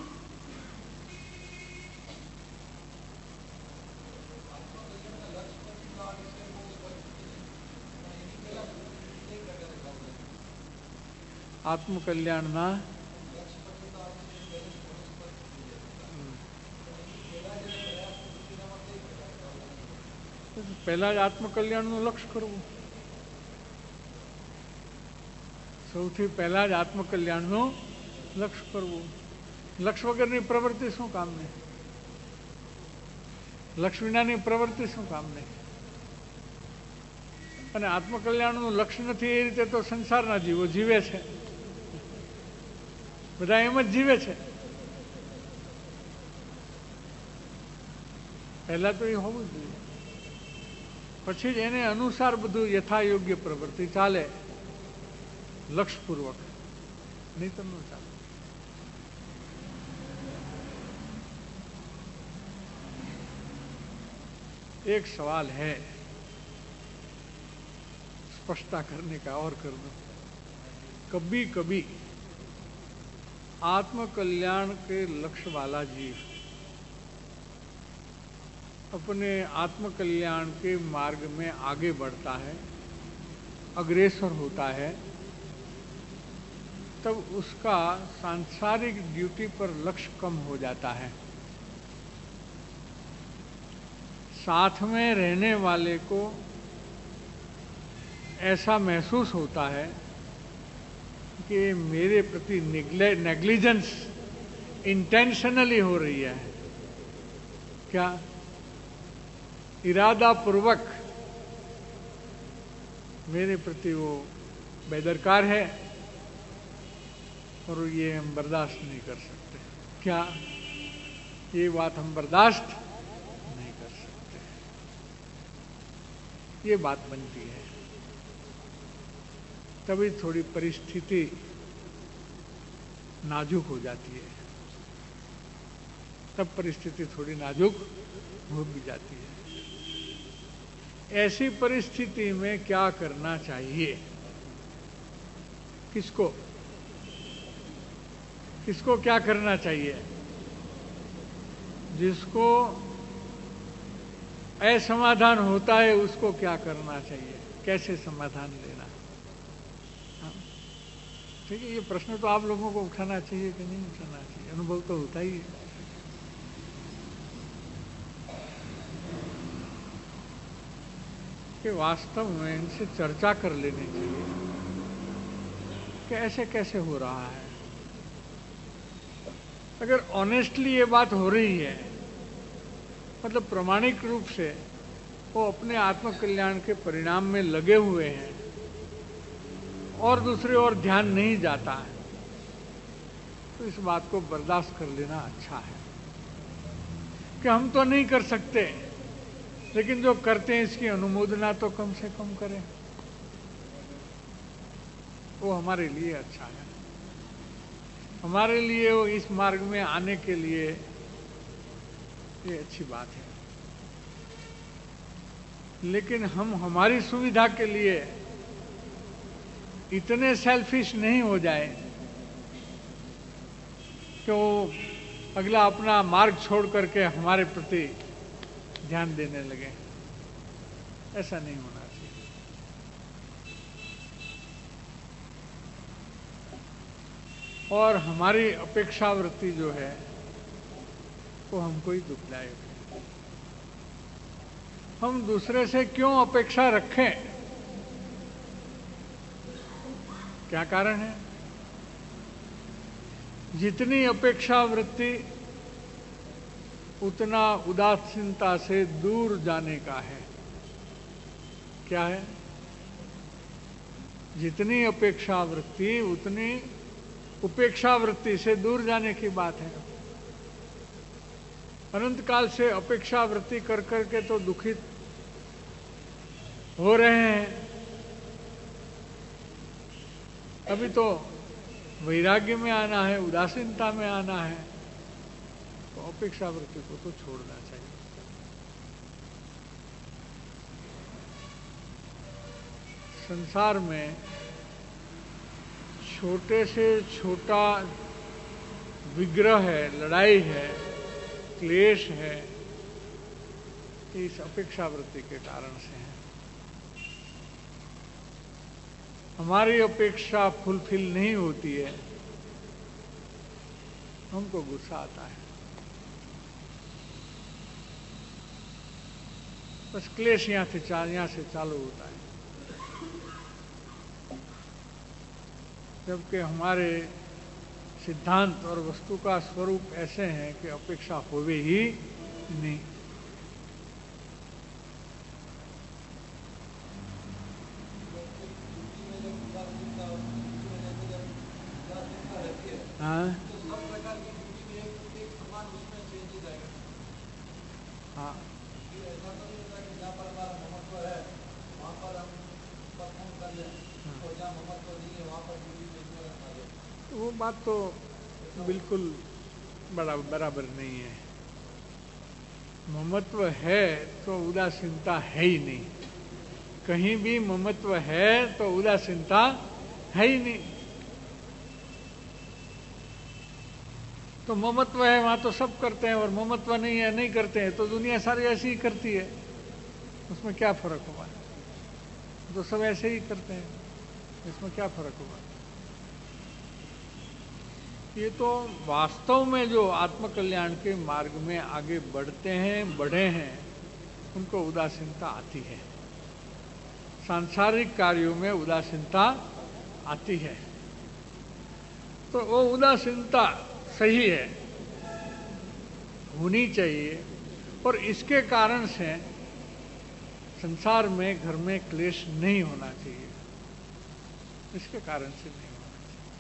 आत्मकल्याण ना પહેલા જ આત્મકલ્યાણનું લક્ષ્ય કરવું. સૌથી પહેલા જ આત્મકલ્યાણનું લક્ષ્ય કરવું. લક્ષ્ય વગરની પ્રવૃત્તિ શું કામની? લક્ષ્ય વિનાની પ્રવૃત્તિ શું કામની? અને આત્મકલ્યાણનું લક્ષ્ય નથી એ રીતે તો સંસારના જીવો જીવે છે. બધા એમ જ જીવે છે. પહેલા તો એ હોવું જોઈએ, પછી જ એને અનુસાર બધું યથાયોગ્ય પ્રવૃત્તિ ચાલે, લક્ષ્યપૂર્વક. નહીં તો ન ચાલે. एक सवाल है, स्पष्टता करने का और कर दो. कभी कभी आत्मकल्याण के लक्ष्य वाला जीव अपने आत्मकल्याण के मार्ग में आगे बढ़ता है, अग्रसर होता है, तब उसका सांसारिक ड्यूटी पर लक्ष्य कम हो जाता है. साथ में रहने वाले को ऐसा महसूस होता है कि मेरे प्रति नेग्लिजेंस इंटेंशनली हो रही है, क्या इरादा पूर्वक मेरे प्रति वो बेदरकार है, और ये हम बर्दाश्त नहीं कर सकते। क्या ये बात हम बर्दाश्त नहीं कर सकते, ये बात बनती है। तभी थोड़ी परिस्थिति नाजुक हो जाती है, तब परिस्थिति थोड़ी नाजुक हो भी जाती है। ऐसी परिस्थिति में क्या करना चाहिए? किसको किसको क्या करना चाहिए? जिसको असमाधान होता है उसको क्या करना चाहिए, कैसे समाधान लेना? हाँ? ठीक है, ये प्रश्न तो आप लोगों को उठाना चाहिए कि नहीं उठाना चाहिए? अनुभव तो होता ही है। कि वास्तव में इनसे चर्चा कर लेनी चाहिए कि ऐसे कैसे हो रहा है। अगर ऑनेस्टली ये बात हो रही है, मतलब प्रामाणिक रूप से वो अपने आत्मकल्याण के परिणाम में लगे हुए हैं और दूसरे ओर ध्यान नहीं जाता है, तो इस बात को बर्दाश्त कर लेना अच्छा है कि हम तो नहीं कर सकते, लेकिन जो करते हैं इसकी अनुमोदना तो कम से कम करें, वो हमारे लिए अच्छा है। हमारे लिए वो इस मार्ग में आने के लिए ये अच्छी बात है। लेकिन हम हमारी सुविधा के लिए इतने सेल्फिश नहीं हो जाए कि वो अगला अपना मार्ग छोड़ करके हमारे प्रति ध्यान देने लगे। ऐसा नहीं होना चाहिए। और हमारी अपेक्षावृत्ति जो है वो हमको ही दुखदायक है। हम दूसरे से क्यों अपेक्षा रखें? क्या कारण है? जितनी अपेक्षावृत्ति उतना उदासीनता से दूर जाने का है। क्या है? जितनी अपेक्षावृत्ति उतनी उपेक्षावृत्ति से दूर जाने की बात है। अनंत काल से अपेक्षावृत्ति कर करके तो दुखित हो रहे हैं। अभी तो वैराग्य में आना है, उदासीनता में आना है, तो अपेक्षावृत्ति को तो छोड़ना चाहिए। संसार में छोटे से छोटा विग्रह है, लड़ाई है, क्लेश है, इस अपेक्षावृत्ति के कारण से है। हमारी अपेक्षा फुलफिल नहीं होती है, हमको गुस्सा आता है। बस क्लेश यहां से चाल यहां से चालू होता है। जबकि हमारे सिद्धांत और वस्तु का स्वरूप ऐसे हैं कि अपेक्षा होवे ही नहीं। हाँ हाँ वो बात तो बिल्कुल बड़ा बराबर नहीं है। ममत्व है तो उदासीनता है ही नहीं। कहीं भी ममत्व है तो उदासीनता है ही नहीं। तो ममत्व है वहां तो सब करते हैं, और ममत्व नहीं है नहीं करते हैं, तो दुनिया सारी ऐसी ही करती है। उसमें क्या फर्क हुआ? तो सब ऐसे ही करते हैं, इसमें क्या फर्क हुआ? ये तो वास्तव में जो आत्मकल्याण के मार्ग में आगे बढ़ते हैं, बढ़े हैं, उनको उदासीनता आती है, सांसारिक कार्यों में उदासीनता आती है। तो वो उदासीनता सही है, होनी चाहिए, और इसके कारण से संसार में घर में क्लेश नहीं होना चाहिए, इसके कारण से नहीं होना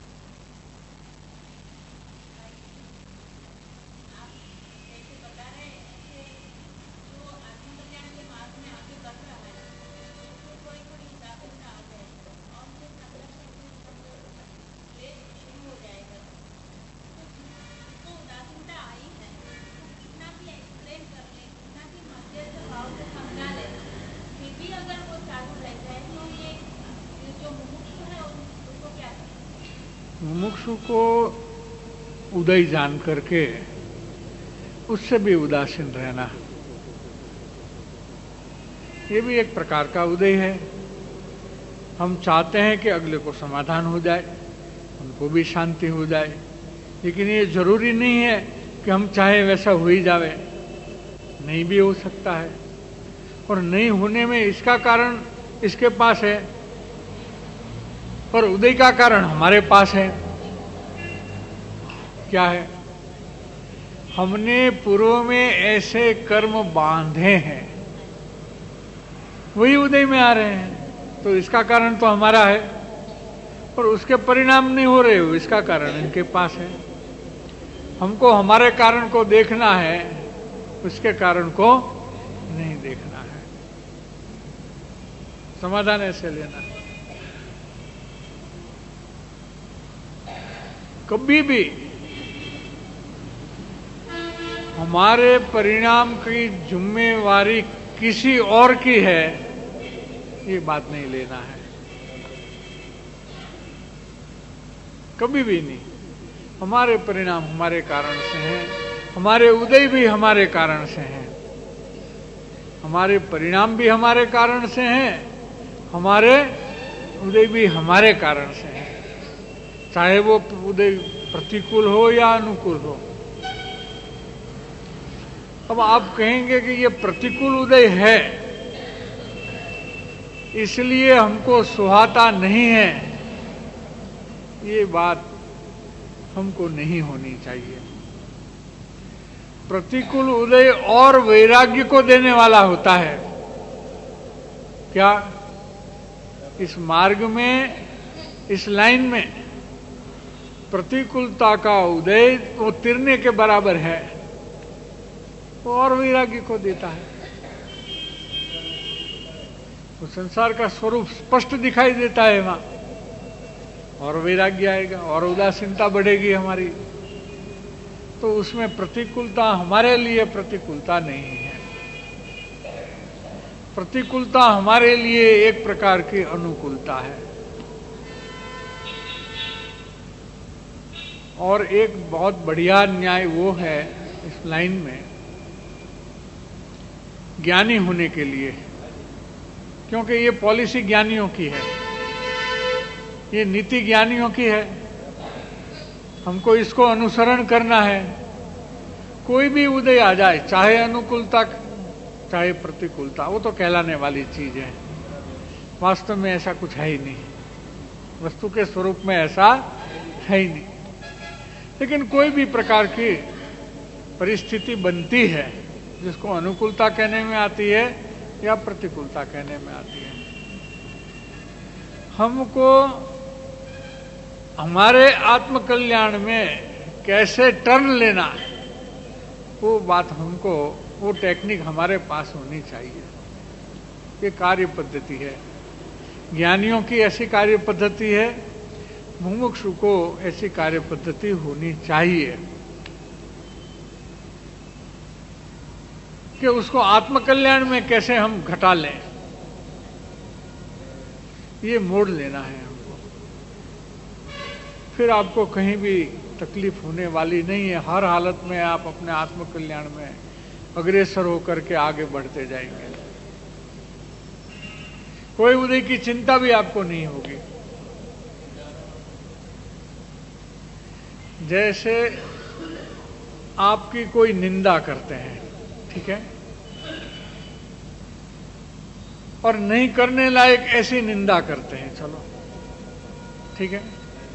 मुमुक्षु को उदय जान करके उससे भी उदासीन रहना, ये भी एक प्रकार का उदय है। हम चाहते हैं कि अगले को समाधान हो जाए, उनको भी शांति हो जाए, लेकिन ये जरूरी नहीं है कि हम चाहे वैसा हो ही जावे, नहीं भी हो सकता है। और नहीं होने में इसका कारण इसके पास है, पर उदय का कारण हमारे पास है। क्या है? हमने पूर्व में ऐसे कर्म बांधे हैं, वही उदय में आ रहे हैं, तो इसका कारण तो हमारा है, और उसके परिणाम नहीं हो रहे हो, इसका कारण इनके पास है। हमको हमारे कारण को देखना है, उसके कारण को नहीं देखना है। समाधान ऐसे लेना है। कभी भी हमारे परिणाम की जिम्मेवारी किसी और की है, ये बात नहीं लेना है, कभी भी नहीं। हमारे परिणाम हमारे कारण से हैं, हमारे उदय भी हमारे कारण से हैं, हमारे परिणाम भी हमारे कारण से हैं, हमारे उदय भी हमारे कारण से हैं, चाहे वो उदय प्रतिकूल हो या अनुकूल हो। अब आप कहेंगे कि ये प्रतिकूल उदय है, इसलिए हमको सुहाता नहीं है, ये बात हमको नहीं होनी चाहिए। प्रतिकूल उदय और वैराग्य को देने वाला होता है। क्या इस मार्ग में, इस लाइन में प्रतिकूलता का उदय वो तिरने के बराबर है, वो और वैराग्य को देता है। तो संसार का स्वरूप स्पष्ट दिखाई देता है वहां, और वैराग्य आएगा और उदासीनता बढ़ेगी हमारी। तो उसमें प्रतिकूलता हमारे लिए प्रतिकूलता नहीं है, प्रतिकूलता हमारे लिए एक प्रकार की अनुकूलता है। और एक बहुत बढ़िया न्याय वो है इस लाइन में, ज्ञानी होने के लिए, क्योंकि ये पॉलिसी ज्ञानियों की है, ये नीति ज्ञानियों की है, हमको इसको अनुसरण करना है। कोई भी उदय आ जाए, चाहे अनुकूलता चाहे प्रतिकूलता, वो तो कहलाने वाली चीज है, वास्तव में ऐसा कुछ है ही नहीं, वस्तु के स्वरूप में ऐसा है ही नहीं। लेकिन कोई भी प्रकार की परिस्थिति बनती है, जिसको अनुकूलता कहने में आती है या प्रतिकूलता कहने में आती है, हमको हमारे आत्मकल्याण में कैसे टर्न लेना है, वो बात हमको, वो टेक्निक हमारे पास होनी चाहिए। ये कार्य पद्धति है, ज्ञानियों की ऐसी कार्य पद्धति है, मुमुक्षु को ऐसी कार्य पद्धति होनी चाहिए कि उसको आत्मकल्याण में कैसे हम घटा लें, ये मोड़ लेना है हमको। फिर आपको कहीं भी तकलीफ होने वाली नहीं है, हर हालत में आप अपने आत्मकल्याण में अग्रसर होकर के आगे बढ़ते जाएंगे, कोई उदय की चिंता भी आपको नहीं होगी। जैसे आपकी कोई निंदा करते हैं, ठीक है, और नहीं करने लायक ऐसी निंदा करते हैं। चलो ठीक है,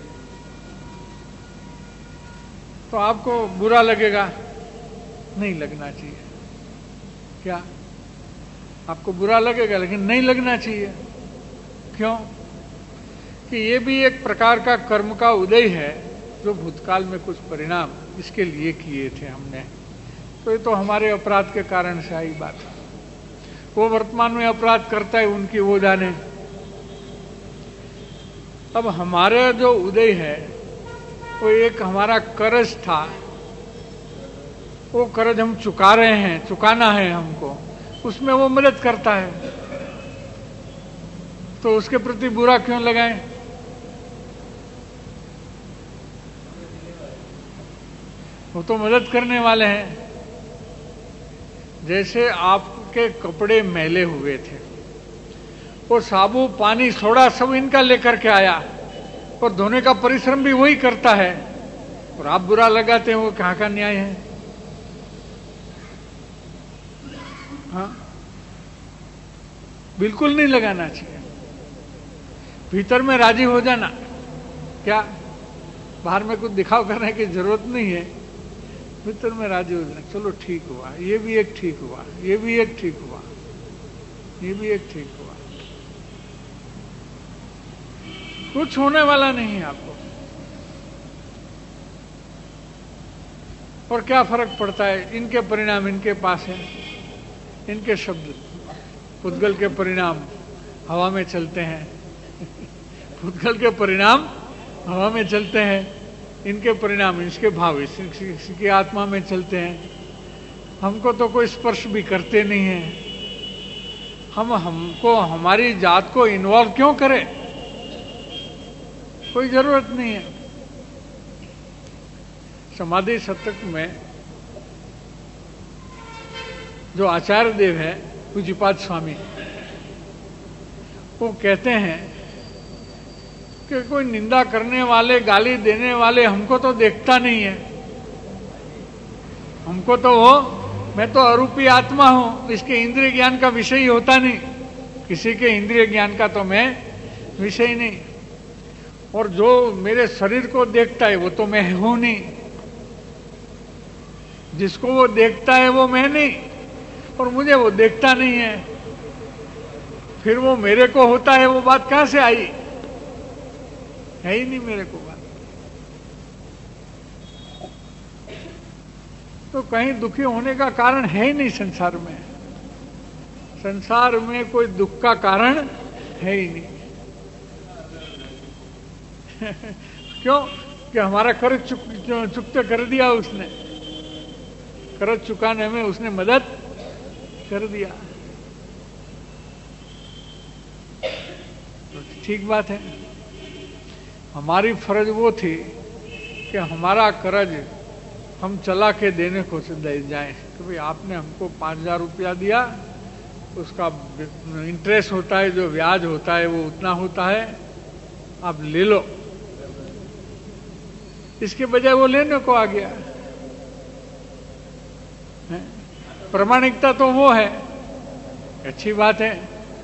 तो आपको बुरा लगेगा, नहीं लगना चाहिए। क्या आपको बुरा लगेगा, लेकिन नहीं लगना चाहिए। क्यों? कि ये भी एक प्रकार का कर्म का उदय है, जो भूतकाल में कुछ परिणाम इसके लिए किए थे हमने, तो ये तो हमारे अपराध के कारण से आई बात है। वो वर्तमान में अपराध करता है, उनकी वो जाने। अब हमारा जो उदय है वो एक हमारा कर्ज था, वो कर्ज हम चुका रहे हैं, चुकाना है हमको, उसमें वो मदद करता है, तो उसके प्रति बुरा क्यों लगाएं? वो तो मदद करने वाले हैं। जैसे आपके कपड़े मैले हुए थे, वो साबु, पानी, सोडा सब इनका लेकर के आया, और धोने का परिश्रम भी वही करता है, और आप बुरा लगाते हैं, वो कहाँ का न्याय है? हाँ, बिल्कुल नहीं लगाना चाहिए। भीतर में राजी हो जाना, क्या बाहर में कुछ दिखाव करने की जरूरत नहीं है, भीतर में राजी हो जाना। चलो ठीक हुआ, ये भी एक ठीक हुआ, ये भी एक ठीक हुआ, ये भी एक ठीक हुआ। कुछ होने वाला नहीं है आपको, और क्या फर्क पड़ता है? इनके परिणाम इनके पास है, इनके शब्द पुद्गल के परिणाम हवा में चलते हैं, पुद्गल के परिणाम हवा में चलते हैं, इनके परिणाम इसके भाव इसकी आत्मा में चलते हैं। हमको तो कोई स्पर्श भी करते नहीं है, हम हमको हमारी जात को इन्वॉल्व क्यों करें? कोई जरूरत नहीं है। समाधि शतक में जो आचार्य देव है, पूज्यपाद स्वामी, वो कहते हैं कि कोई निंदा करने वाले, गाली देने वाले हमको तो देखता नहीं है, हमको तो वो, मैं तो अरूपी आत्मा हूं, इसके इंद्रिय ज्ञान का विषय ही होता नहीं, किसी के इंद्रिय ज्ञान का तो मैं विषय नहीं, और जो मेरे शरीर को देखता है वो तो मैं हूं नहीं, जिसको वो देखता है वो मैं नहीं, और मुझे वो देखता नहीं है, फिर वो मेरे को होता है, वो बात कहां से आई? है ही नहीं मेरे को बात। तो कहीं दुखी होने का कारण है ही नहीं संसार में, संसार में कोई दुख का कारण है ही नहीं। क्यों? कि हमारा कर्ज चुक, चुकते कर दिया उसने, कर्ज चुकाने में उसने मदद कर दिया। तो ठीक बात है, हमारी फर्ज वो थी कि हमारा कर्ज हम चला के देने को दे जाएं, कि भाई आपने हमको पांच हजार रुपया दिया, उसका इंटरेस्ट होता है, जो ब्याज होता है वो उतना होता है, आप ले लो। इसके बजाय वो लेने को आ गया। प्रामाणिकता तो वो है, अच्छी बात है,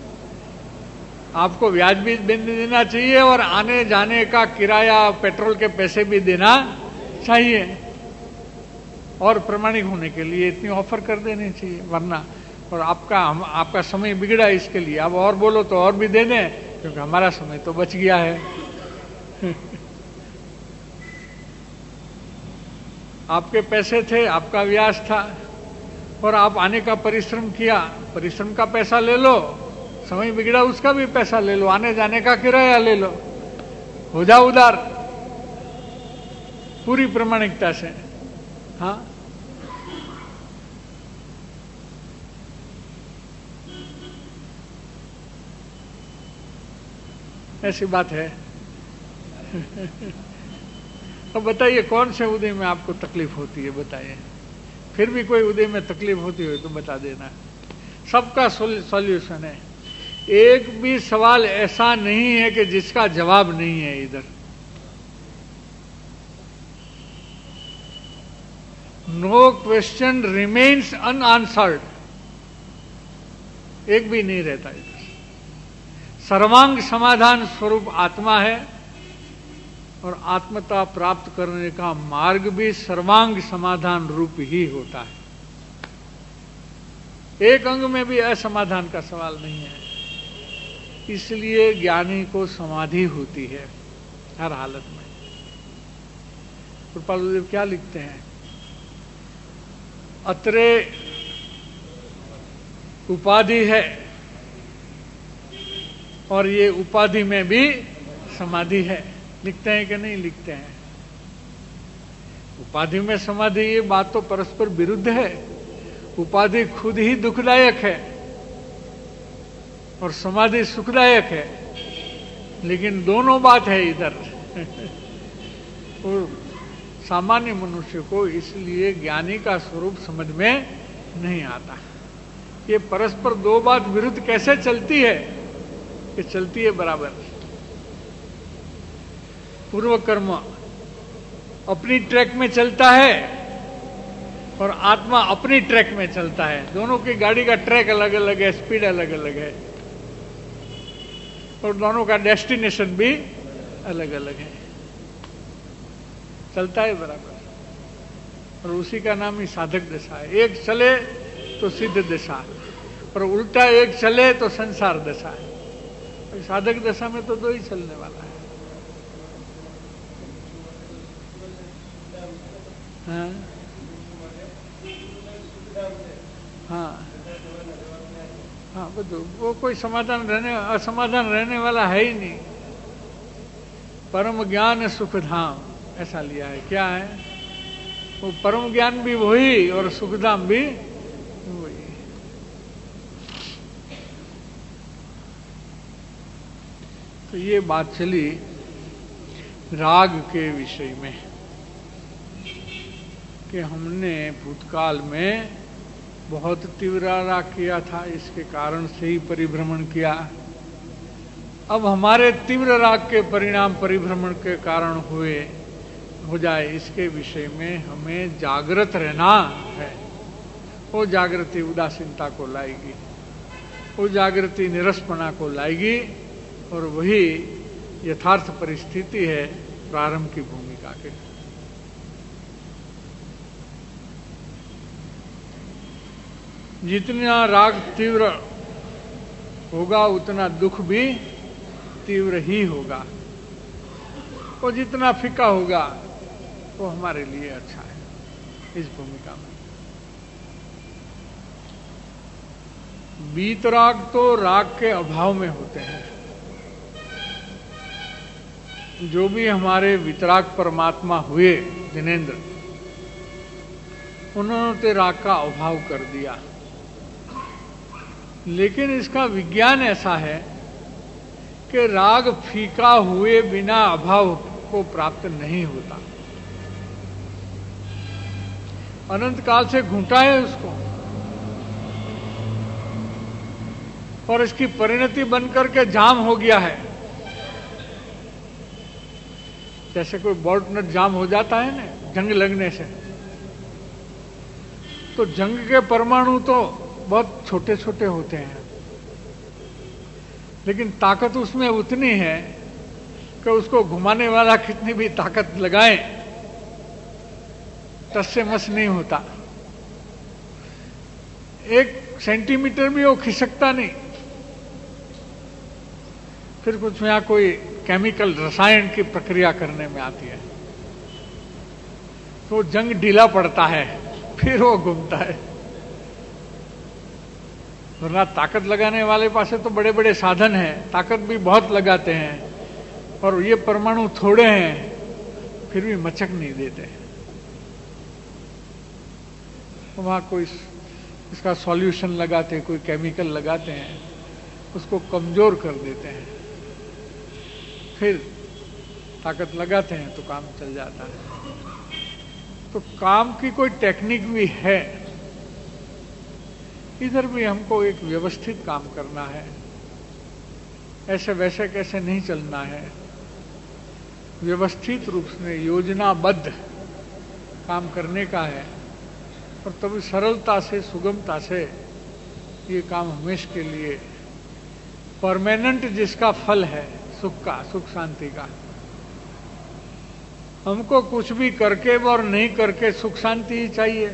आपको ब्याज भी देना चाहिए और आने जाने का किराया, पेट्रोल के पैसे भी देना चाहिए, और प्रामाणिक होने के लिए इतनी ऑफर कर देनी चाहिए, वरना और आपका हम आपका समय बिगड़ा इसके लिए, अब और बोलो तो और भी दे दें, क्योंकि हमारा समय तो बच गया है। आपके पैसे थे, आपका ब्याज था, और आप आने का परिश्रम किया, परिश्रम का पैसा ले लो, समय बिगड़ा उसका भी पैसा ले लो, आने जाने का किराया ले लो, हो जाओ उधार पूरी प्रामाणिकता से। हाँ, ऐसी बात है। अब बताइए कौन से उदय में आपको तकलीफ होती है, बताइए। फिर भी कोई उदय में तकलीफ होती हो तो बता देना, सबका सॉल्यूशन है। एक भी सवाल ऐसा नहीं है कि जिसका जवाब नहीं है इधर। नो क्वेश्चन रिमेन्स अनआंसर्ड, एक भी नहीं रहता इधर। सर्वांग समाधान स्वरूप आत्मा है और आत्मता प्राप्त करने का मार्ग भी सर्वांग समाधान रूप ही होता है। एक अंग में भी असमाधान का सवाल नहीं है। इसलिए ज्ञानी को समाधि होती है हर हालत में। कृपालुदेव क्या लिखते हैं? अत्रे उपाधि है और ये उपाधि में भी समाधि है। लिखते हैं कि नहीं लिखते हैं? उपाधि में समाधि, ये बात तो परस्पर विरुद्ध है। उपाधि खुद ही दुखदायक है और समाधि सुखदायक है, लेकिन दोनों बात है इधर। और सामान्य मनुष्य को इसलिए ज्ञानी का स्वरूप समझ में नहीं आता। ये परस्पर दो बात विरुद्ध कैसे चलती है? कि चलती है बराबर। पूर्व कर्म अपनी ट्रैक में चलता है और आत्मा अपनी ट्रैक में चलता है। दोनों की गाड़ी का ट्रैक अलग अलग है, स्पीड अलग अलग है और दोनों का डेस्टिनेशन भी अलग अलग है। चलता है बराबर और उसी का नाम ही साधक दशा है। एक चले तो सिद्ध दशा और उल्टा एक चले तो संसार दशा है। साधक दशा में तो दो ही चलने वाला है। हाँ हाँ हाँ वो वो कोई समाधान रहने असमाधान रहने वाला है ही नहीं। परम ज्ञान सुख धाम ऐसा लिया है। क्या है वो? परम ज्ञान भी वही और सुखधाम भी वही। तो ये बात चली राग के विषय में कि हमने भूतकाल में बहुत तीव्र राग किया था, इसके कारण से ही परिभ्रमण किया। अब हमारे तीव्र राग के परिणाम परिभ्रमण के कारण हुए हो जाए, इसके विषय में हमें जागृत रहना है। वो जागृति उदासीनता को लाएगी, वो जागृति निरसपना को लाएगी और वही यथार्थ परिस्थिति है प्रारंभ की भूमिका के। जितना राग तीव्र होगा उतना दुख भी तीव्र ही होगा और जितना फीका होगा वो हमारे लिए अच्छा है। इस भूमिका में वीतराग तो राग के अभाव में होते हैं। जो भी हमारे वितराग परमात्मा हुए जिनेंद्र, उन्होंने तो राग का अभाव कर दिया। लेकिन इसका विज्ञान ऐसा है कि राग फीका हुए बिना अभाव को प्राप्त नहीं होता। अनंत काल से घूंटा है उसको और इसकी परिणति बनकर के जाम हो गया है। जैसे कोई बोल्ट नट जाम हो जाता है ना जंग लगने से, तो जंग के परमाणु तो बहुत छोटे छोटे होते हैं, लेकिन ताकत उसमें उतनी है कि उसको घुमाने वाला कितनी भी ताकत लगाए टस से मस नहीं होता। एक सेंटीमीटर भी वो खिसकता नहीं। फिर कुछ यहां कोई केमिकल रसायन की प्रक्रिया करने में आती है तो जंग ढीला पड़ता है, फिर वो घूमता है। वरना ताकत लगाने वाले पास तो बड़े बड़े साधन हैं, ताकत भी बहुत लगाते हैं और ये परमाणु थोड़े हैं फिर भी मचक नहीं देते। तो वहां कोई इसका सॉल्यूशन लगाते हैं, कोई केमिकल लगाते हैं, उसको कमजोर कर देते हैं, फिर ताकत लगाते हैं तो काम चल जाता है। तो काम की कोई टेक्निक भी है। इधर भी हमको एक व्यवस्थित काम करना है, ऐसे वैसे कैसे नहीं चलना है। व्यवस्थित रूप से योजनाबद्ध काम करने का है और तभी सरलता से सुगमता से ये काम हमेशा के लिए परमानेंट जिसका फल है सुख का, सुख शांति का। हमको कुछ भी करके और नहीं करके सुख शांति ही चाहिए।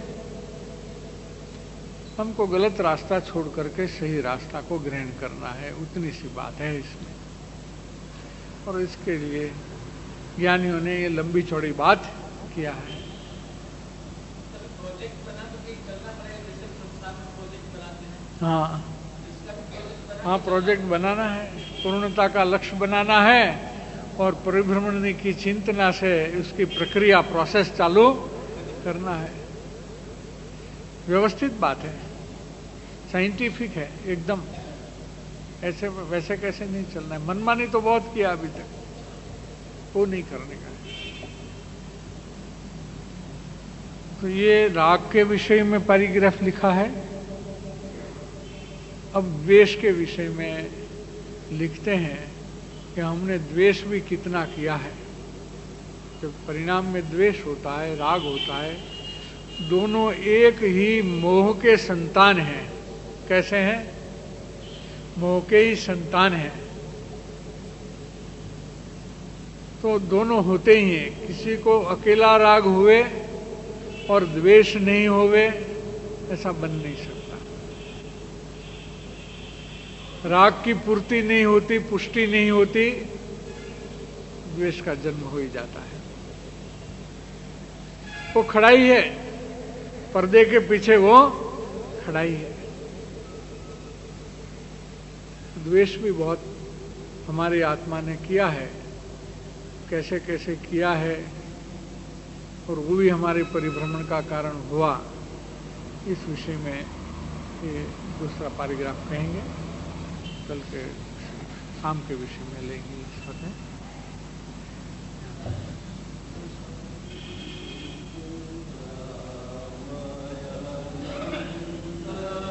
हमको गलत रास्ता छोड़ करके सही रास्ता को ग्रहण करना है, उतनी सी बात है इसमें। और इसके लिए ज्ञानियों ने ये लंबी चौड़ी बात किया है। हाँ हाँ, प्रोजेक्ट बनाना है, पूर्णता का लक्ष्य बनाना है और परिभ्रमण की चिंतना से उसकी प्रक्रिया, प्रोसेस चालू करना है। व्यवस्थित बात है, साइंटिफिक है एकदम। ऐसे वैसे कैसे नहीं चलना है। मनमानी तो बहुत किया अभी तक, वो नहीं करने का। तो ये राग के विषय में पैराग्राफ लिखा है। अब द्वेष के विषय में लिखते हैं कि हमने द्वेष भी कितना किया है। जब परिणाम में द्वेष होता है, राग होता है, दोनों एक ही मोह के संतान हैं। कैसे हैं? मोह के ही संतान हैं। तो दोनों होते ही हैं। किसी को अकेला राग हुए और द्वेष नहीं होवे, ऐसा बन नहीं सकता। राग की पूर्ति नहीं होती, पुष्टि नहीं होती, द्वेष का जन्म हो ही जाता है। वो खड़ा ही है, पर्दे के पीछे वो खड़ा ही है। द्वेष भी बहुत हमारी आत्मा ने किया है, कैसे कैसे किया है, और वो भी हमारे परिभ्रमण का कारण हुआ। इस विषय में ये दूसरा पैराग्राफ कहेंगे, कल के शाम के विषय में लेंगे इस वक्त।